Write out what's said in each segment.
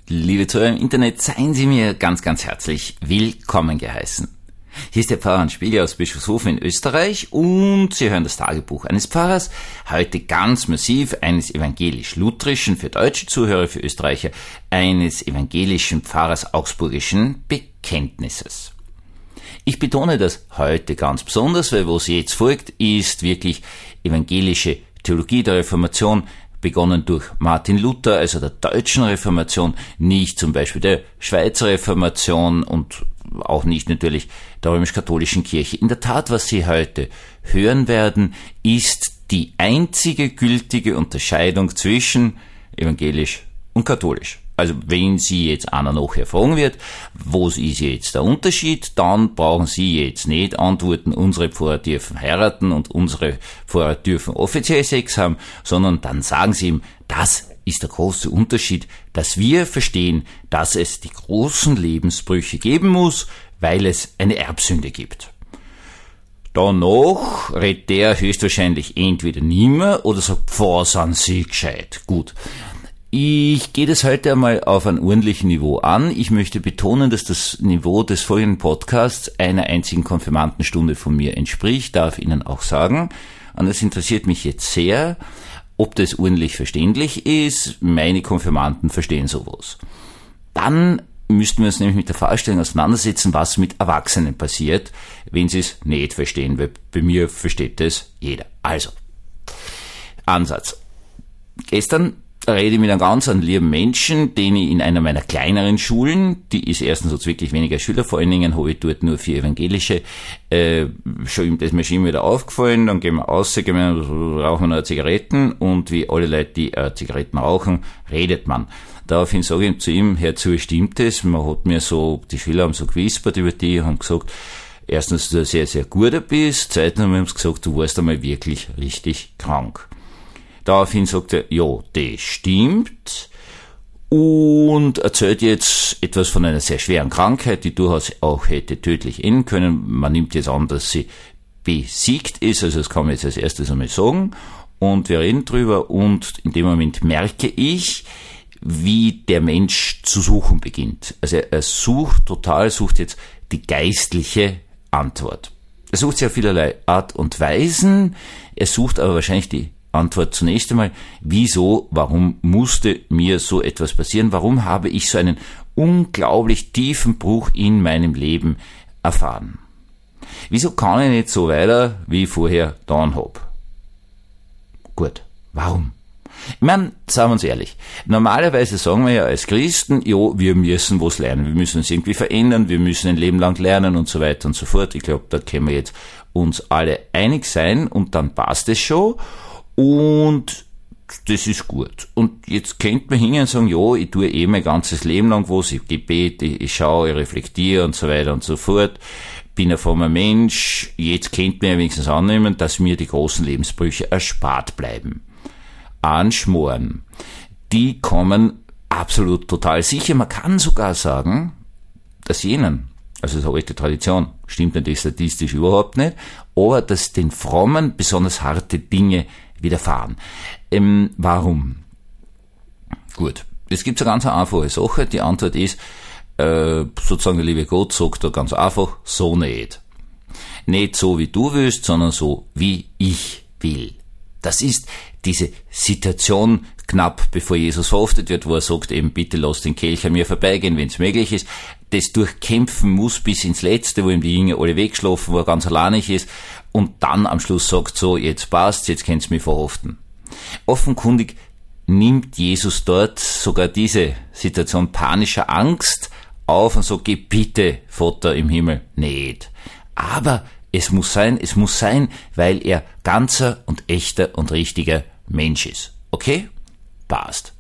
Liebe Zuhörer im Internet, seien Sie mir ganz, ganz herzlich willkommen geheißen. Hier ist der Pfarrer Hans Spiegel aus Bischofshofen in Österreich und Sie hören das Tagebuch eines Pfarrers, heute ganz massiv eines evangelisch-lutherischen, für deutsche Zuhörer, für Österreicher, eines evangelischen Pfarrers augsburgischen Bekenntnisses. Ich betone das heute ganz besonders, weil was jetzt folgt, ist wirklich evangelische Theologie der Reformation, begonnen durch Martin Luther, also der deutschen Reformation, nicht zum Beispiel der Schweizer Reformation und auch nicht natürlich der römisch-katholischen Kirche. In der Tat, was Sie heute hören werden, ist die einzige gültige Unterscheidung zwischen evangelisch und katholisch. Also wenn Sie jetzt einer nachher fragen wird, wo ist jetzt der Unterschied, dann brauchen Sie jetzt nicht antworten, unsere Pfarrer dürfen heiraten und unsere Pfarrer dürfen offiziell Sex haben, sondern dann sagen Sie ihm, das ist der große Unterschied, dass wir verstehen, dass es die großen Lebensbrüche geben muss, weil es eine Erbsünde gibt. Danach redet der höchstwahrscheinlich entweder nimmer oder sagt, pfah, sind Sie gescheit. Gut. Ich gehe das heute einmal auf ein ordentliches Niveau an. Ich möchte betonen, dass das Niveau des folgenden Podcasts einer einzigen Konfirmandenstunde von mir entspricht, darf Ihnen auch sagen. Und es interessiert mich jetzt sehr, ob das ordentlich verständlich ist. Meine Konfirmanden verstehen sowas. Dann müssten wir uns nämlich mit der Fragestellung auseinandersetzen, was mit Erwachsenen passiert, wenn sie es nicht verstehen, weil bei mir versteht das jeder. Also, Ansatz. Gestern rede ich mit einem ganz lieben Menschen, den ich in einer meiner kleineren Schulen, die ist erstens hat wirklich weniger Schüler, vor allen Dingen habe ich dort nur 4 evangelische, das ist mir schon immer wieder aufgefallen, dann gehen wir raus, rauchen wir noch Zigaretten und wie alle Leute, die Zigaretten rauchen, redet man. Daraufhin sage ich zu ihm, hör zu, stimmt es? Man hat mir so, die Schüler haben so gewispert über die, haben gesagt, erstens, dass du sehr, sehr guter bist, zweitens haben wir uns gesagt, du warst einmal wirklich richtig krank. Daraufhin sagt er, ja, das stimmt und erzählt jetzt etwas von einer sehr schweren Krankheit, die durchaus auch hätte tödlich enden können. Man nimmt jetzt an, dass sie besiegt ist, also das kann man jetzt als erstes einmal sagen und wir reden drüber und in dem Moment merke ich, wie der Mensch zu suchen beginnt. Also er sucht jetzt die geistliche Antwort. Er sucht sehr vielerlei Art und Weisen, er sucht aber wahrscheinlich die Antwort zunächst einmal, wieso, warum musste mir so etwas passieren? Warum habe ich so einen unglaublich tiefen Bruch in meinem Leben erfahren? Wieso kann ich nicht so weiter, wie ich vorher getan habe? Gut, warum? Ich meine, sagen wir uns ehrlich, normalerweise sagen wir ja als Christen, jo, wir müssen was lernen, wir müssen uns irgendwie verändern, wir müssen ein Leben lang lernen und so weiter und so fort. Ich glaube, da können wir jetzt uns alle einig sein und dann passt es schon. Und das ist gut. Und jetzt könnte man hingehen und sagen, ja, ich tue mein ganzes Leben lang was, ich gebete, ich schaue, ich reflektiere und so weiter und so fort, bin ein frommer Mensch, jetzt könnte man ja wenigstens annehmen, dass mir die großen Lebensbrüche erspart bleiben. Anschmoren, die kommen absolut total sicher. Man kann sogar sagen, dass jenen, also das alte Tradition, stimmt natürlich statistisch überhaupt nicht, aber dass den Frommen besonders harte Dinge widerfahren. Warum? Gut, es gibt so eine ganz einfache Sache. Die Antwort ist, sozusagen der liebe Gott sagt da ganz einfach, so nicht. Nicht so, wie du willst, sondern so, wie ich will. Das ist diese Situation knapp bevor Jesus verhaftet wird, wo er sagt eben, bitte lass den Kelch an mir vorbeigehen, wenn es möglich ist. Das durchkämpfen muss bis ins Letzte, wo ihm die Jünger alle wegschlafen, wo er ganz alleinig ist und dann am Schluss sagt so, jetzt passt's, jetzt könnt's mich verhaften. Offenkundig nimmt Jesus dort sogar diese Situation panischer Angst auf und sagt, geh bitte, Vater im Himmel, nicht. Aber es muss sein, weil er ganzer und echter und richtiger Mensch ist. Okay? Passt.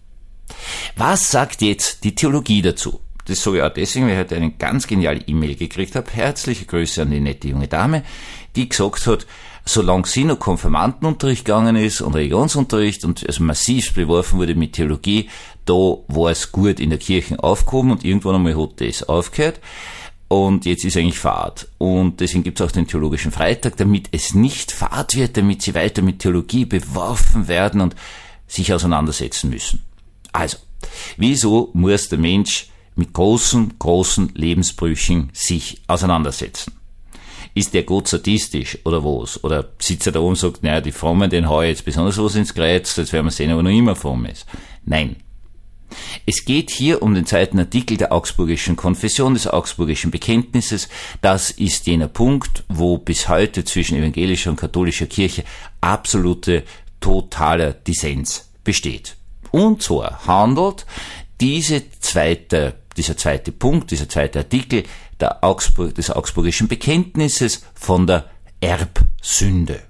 Was sagt jetzt die Theologie dazu? Das sage ich auch deswegen, weil ich heute eine ganz geniale E-Mail gekriegt habe. Herzliche Grüße an die nette junge Dame, die gesagt hat, solange sie noch Konfirmandenunterricht gegangen ist und Religionsunterricht und also massiv beworfen wurde mit Theologie, da war es gut in der Kirche aufgehoben und irgendwann einmal hat das aufgehört. Und jetzt ist eigentlich Fahrt. Und deswegen gibt es auch den Theologischen Freitag, damit es nicht Fahrt wird, damit sie weiter mit Theologie beworfen werden und sich auseinandersetzen müssen. Also, Wieso muss der Mensch mit großen Lebensbrüchen sich auseinandersetzen? Ist der Gott sadistisch oder was? Oder sitzt er da oben und sagt, naja, die Frommen, den hau ich jetzt besonders was ins Kreuz, jetzt werden wir sehen, ob er noch immer fromm ist. Nein. Es geht hier um den zweiten Artikel der Augsburgischen Konfession, des Augsburgischen Bekenntnisses. Das ist jener Punkt, wo bis heute zwischen evangelischer und katholischer Kirche absolute, totaler Dissens besteht. Und zwar handelt dieser zweite Punkt, dieser zweite Artikel des Augsburgischen Bekenntnisses von der Erbsünde.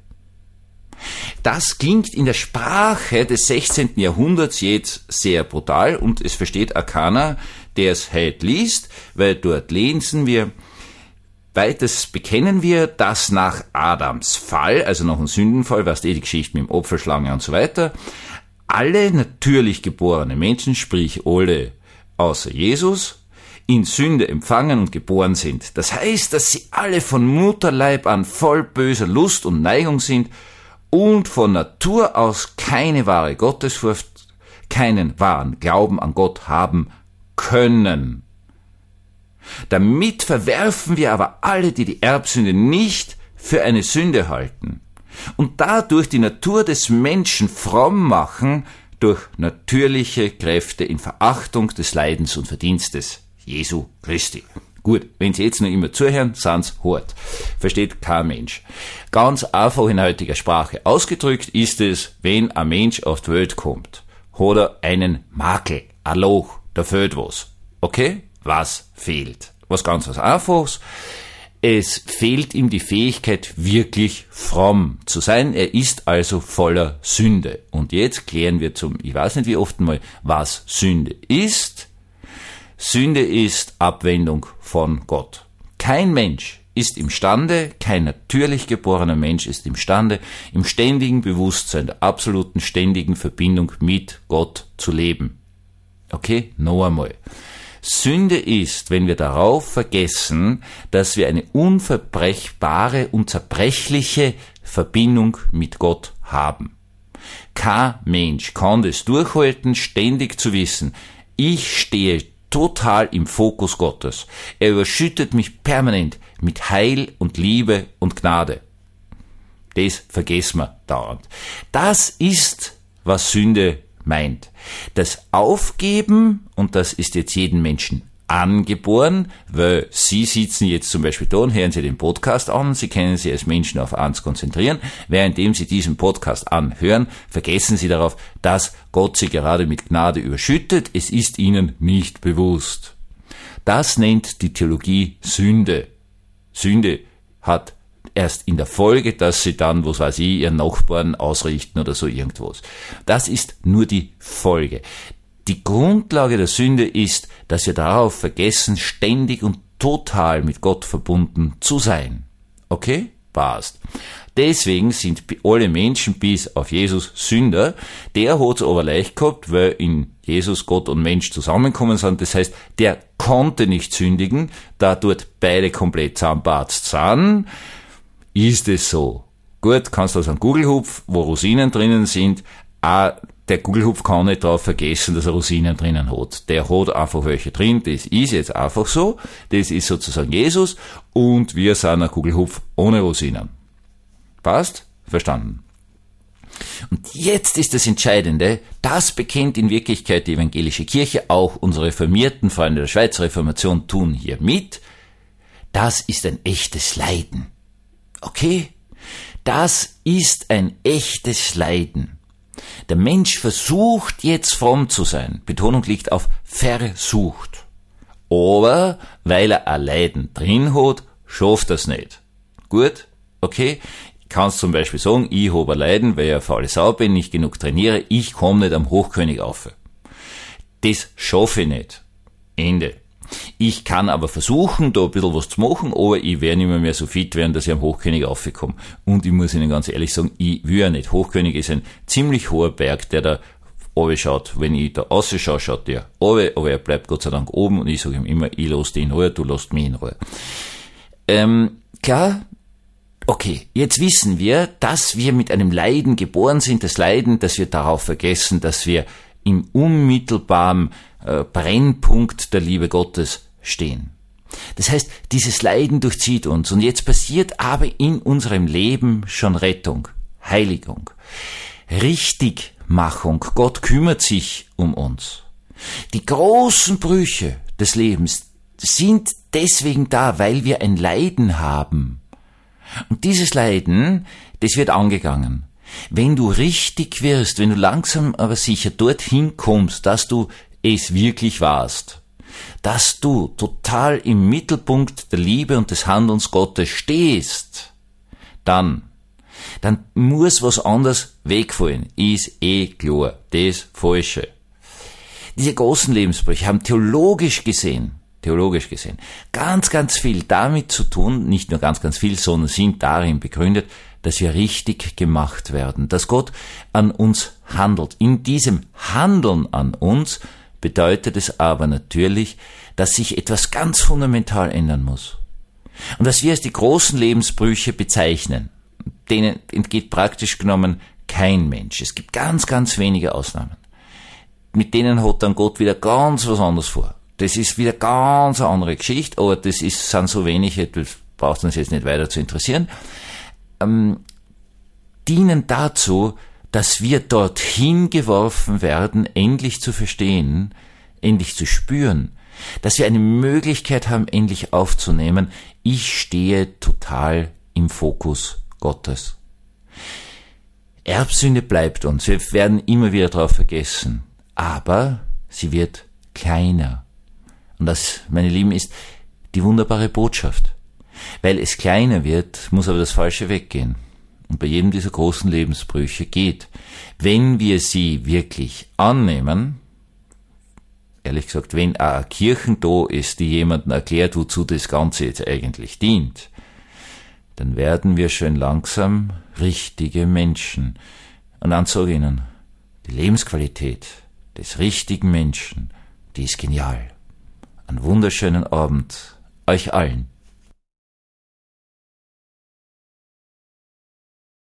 Das klingt in der Sprache des 16. Jahrhunderts jetzt sehr brutal und es versteht auch keiner, der es heute liest, weil dort lesen wir: Weiters bekennen wir, dass nach Adams Fall, also nach dem Sündenfall, was die Geschichte mit dem Opferschlange und so weiter, alle natürlich geborenen Menschen, sprich alle außer Jesus, in Sünde empfangen und geboren sind. Das heißt, dass sie alle von Mutterleib an voll böser Lust und Neigung sind und von Natur aus keine wahre Gottesfurcht, keinen wahren Glauben an Gott haben können. Damit verwerfen wir aber alle, die die Erbsünde nicht für eine Sünde halten und dadurch die Natur des Menschen fromm machen durch natürliche Kräfte in Verachtung des Leidens und Verdienstes Jesu Christi. Gut, wenn Sie jetzt noch immer zuhören, sind's hart. Versteht kein Mensch. Ganz einfach in heutiger Sprache ausgedrückt ist es, wenn ein Mensch auf die Welt kommt, hat er einen Makel, ein Loch, da fehlt was. Okay? Was fehlt? Was Einfaches. Es fehlt ihm die Fähigkeit, wirklich fromm zu sein. Er ist also voller Sünde. Und jetzt klären wir ich weiß nicht wie oft mal, was Sünde ist. Sünde ist Abwendung von Gott. Kein Mensch ist imstande, kein natürlich geborener Mensch ist imstande, im ständigen Bewusstsein der absoluten ständigen Verbindung mit Gott zu leben. Okay? Noch einmal. Sünde ist, wenn wir darauf vergessen, dass wir eine unverbrechbare, unzerbrechliche Verbindung mit Gott haben. Kein Mensch kann das durchhalten, ständig zu wissen, ich stehe total im Fokus Gottes. Er überschüttet mich permanent mit Heil und Liebe und Gnade. Das vergessen wir dauernd. Das ist, was Sünde meint. Das Aufgeben, und das ist jetzt jedem Menschen angeboren, weil Sie sitzen jetzt zum Beispiel da und hören Sie den Podcast an, Sie können sich als Menschen auf eins konzentrieren, währenddem Sie diesen Podcast anhören, vergessen Sie darauf, dass Gott Sie gerade mit Gnade überschüttet, es ist Ihnen nicht bewusst. Das nennt die Theologie Sünde. Sünde hat erst in der Folge, dass Sie dann, was weiß ich, Ihren Nachbarn ausrichten oder so irgendwas. Das ist nur die Folge. Die Grundlage der Sünde ist, dass wir darauf vergessen, ständig und total mit Gott verbunden zu sein. Okay? Passt. Deswegen sind alle Menschen bis auf Jesus Sünder. Der hat es aber leicht gehabt, weil in Jesus Gott und Mensch zusammengekommen sind. Das heißt, der konnte nicht sündigen, da dort beide komplett zusammenpatzt sind. Ist es so? Gut, kannst du aus einem Gugelhupf, wo Rosinen drinnen sind, auch der Gugelhupf kann nicht darauf vergessen, dass er Rosinen drinnen hat. Der hat einfach welche drin, das ist jetzt einfach so, das ist sozusagen Jesus und wir sind ein Gugelhupf ohne Rosinen. Passt? Verstanden. Und jetzt ist das Entscheidende, das bekennt in Wirklichkeit die evangelische Kirche, auch unsere reformierten Freunde der Schweizer Reformation tun hier mit, das ist ein echtes Leiden. Okay? Das ist ein echtes Leiden. Der Mensch versucht jetzt fromm zu sein. Betonung liegt auf versucht. Aber, weil er ein Leiden drin hat, schafft er es nicht. Gut? Okay? Ich kann zum Beispiel sagen, ich habe ein Leiden, weil ich eine faule Sau bin, nicht genug trainiere, ich komme nicht am Hochkönig auf. Das schaffe ich nicht. Ende. Ich kann aber versuchen, da ein bisschen was zu machen, aber ich werde nicht mehr so fit werden, dass ich am Hochkönig aufkomme. Und ich muss Ihnen ganz ehrlich sagen, ich will ja nicht. Hochkönig ist ein ziemlich hoher Berg, der da oben schaut. Wenn ich da rausschaue, schaut der oben, aber er bleibt Gott sei Dank oben und ich sage ihm immer, ich lasse dich in Ruhe, du lässt mich in Ruhe. Klar, okay, jetzt wissen wir, dass wir mit einem Leiden geboren sind, das Leiden, dass wir darauf vergessen, dass wir im unmittelbaren Brennpunkt der Liebe Gottes stehen. Das heißt, dieses Leiden durchzieht uns und jetzt passiert aber in unserem Leben schon Rettung, Heiligung, Richtigmachung. Gott kümmert sich um uns. Die großen Brüche des Lebens sind deswegen da, weil wir ein Leiden haben. Und dieses Leiden, das wird angegangen. Wenn du richtig wirst, wenn du langsam aber sicher dorthin kommst, dass du es wirklich warst, dass du total im Mittelpunkt der Liebe und des Handelns Gottes stehst, dann muss was anderes wegfallen. Ist klar, das Falsche. Diese großen Lebensbrüche haben theologisch gesehen, ganz, ganz viel damit zu tun, nicht nur ganz, ganz viel, sondern sind darin begründet, dass wir richtig gemacht werden, dass Gott an uns handelt. In diesem Handeln an uns bedeutet es aber natürlich, dass sich etwas ganz fundamental ändern muss. Und was wir als die großen Lebensbrüche bezeichnen, denen entgeht praktisch genommen kein Mensch. Es gibt ganz, ganz wenige Ausnahmen. Mit denen hat dann Gott wieder ganz was anderes vor. Das ist wieder ganz eine andere Geschichte, aber sind so wenige, das braucht uns jetzt nicht weiter zu interessieren, dienen dazu, dass wir dorthin geworfen werden, endlich zu verstehen, endlich zu spüren, dass wir eine Möglichkeit haben, endlich aufzunehmen, ich stehe total im Fokus Gottes. Erbsünde bleibt uns, wir werden immer wieder darauf vergessen, aber sie wird kleiner. Und das, meine Lieben, ist die wunderbare Botschaft. Weil es kleiner wird, muss aber das Falsche weggehen. Und bei jedem dieser großen Lebensbrüche geht, wenn wir sie wirklich annehmen, ehrlich gesagt, wenn eine Kirche da ist, die jemandem erklärt, wozu das Ganze jetzt eigentlich dient, dann werden wir schön langsam richtige Menschen. Und dann sage ich Ihnen, die Lebensqualität des richtigen Menschen, die ist genial. Einen wunderschönen Abend euch allen.